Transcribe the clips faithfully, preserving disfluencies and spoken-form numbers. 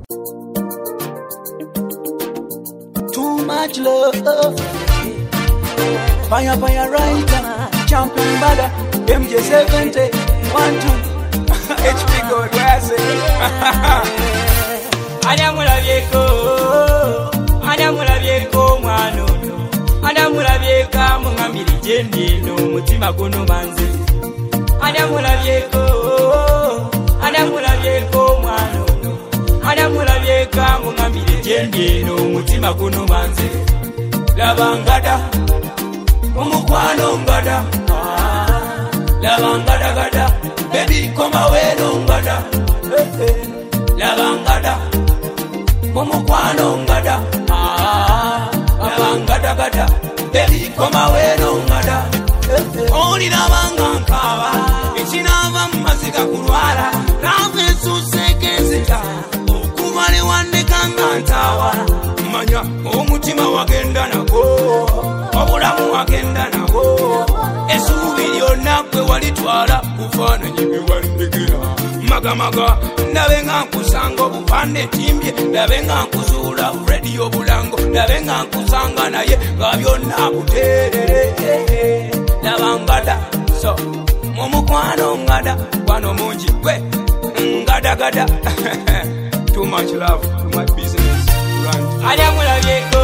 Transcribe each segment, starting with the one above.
Too much love. Fire, fire, right. Champion bada. M J seventy. One, two. H P God, where I say. Adamula vieko. Adamula vieko mwanono. Adamula vieka mungambiri jendi no mutima guno manze. Adamula vieko. Adamula vieko mwanono. Adamula vieka mungambiri jendi no mutima guno manze. Labangada. Mumukwano ngada. Labangada gada. Baby koma weno ngada. Labangada. Mumukwano ngada. Labangada gada. Baby koma weno ngada. Oli labanga nkaba. Ichinava mazika kurwara. Rafe susekenzita. Okumale wande kangantawa. Manya omutima wagenda nako. Obulamu wagenda nako. Esubiri onakwe walitwala kufaananyi biwandikira maga maga ndabe nga nkusanga obupande timbye ndabe nga nkuzuula radio bulango ndabe nga nkusanga naye nga byonna buteerere labangada so mumukwano ngada kwano mungi gwe ngada gada too much love to my business run adamulabyeko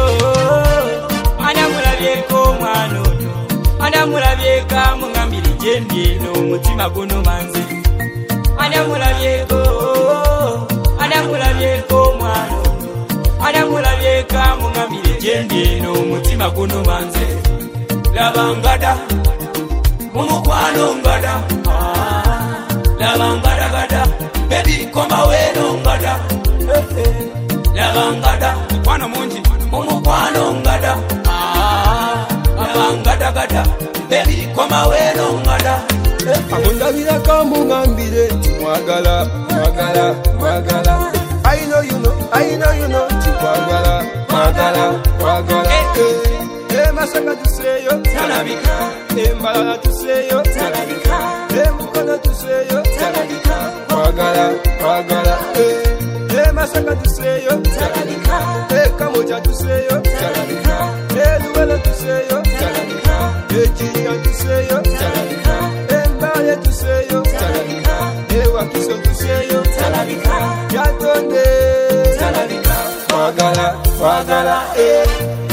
adamulabyeko mwano Adamulabyeka mungambiri jendi no mutima guno manze. Adamulabyeko. Adamulabyeko mwano. Adamulabyeka mungambiri jendi no mutima guno manze. Labangada. Mumukwano ngada. Labangada gada. Baby koma weno ngada. Labangada. Kwano munji. Mumukwano ngada. Labangada gada. Baby koma weno ngada. Amundabira kamungambire mwagala mwagala mwagala. I know you know, I know you know. Mwagala mwagala mwagala. Eh masanga tuseyo talabika. Eh mbala tuseyo talabika. Eh mukona tuseyo talabika. Mwagala mwagala. Eh masanga tuseyo talabika. Eh kamoja tuseyo talabika. Eh duwele tuseyo talabika. Eh jiya tuseyo talabika. Eh mbale tuseyo talabika. Eh wakiso tuseyo talabika. Yatonde talabika. Mwagala mwagala. Eh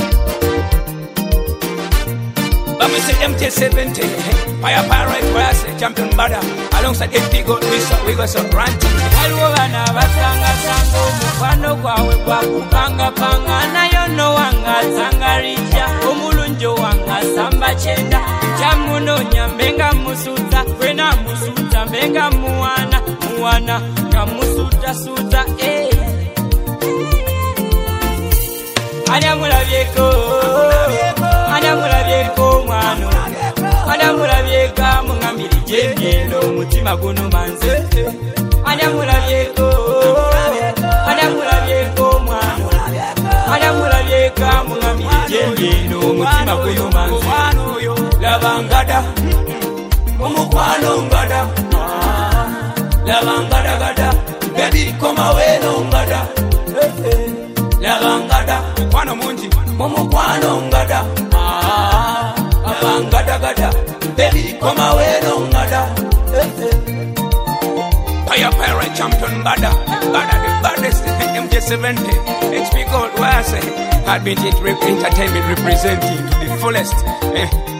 Bami say M J seventy, fire pirate wise, champion bada, alongside H P God, we so we go so ranting. Alwana basanga sango, mufano kwawe kwa kupanga panga, na yono wanga sangarisha, omulunjo wanga samba chenda, chamuno nyambenga musuta, kwena musuta, benga muwana, muwana, kamusuta suta, eh. Adamulabyeko, adamulabyeko mwano, adamulabyeka mungambiri jendi no mutima guno manze. Adamulabyeko, adamulabyeko mwano, adamulabyeka mungambiri jendi no mutima guno manze. Labangada, mumukwano ngada, labangada gada, baby koma weno ngada. Labangada, kwano munji, mumukwano ngada. Labangada gada, baby koma weno ngada. Fire pirate champion bada, bada the baddest. M J seventy, H P God, where I say, had been it entertainment representing to the fullest. Eh.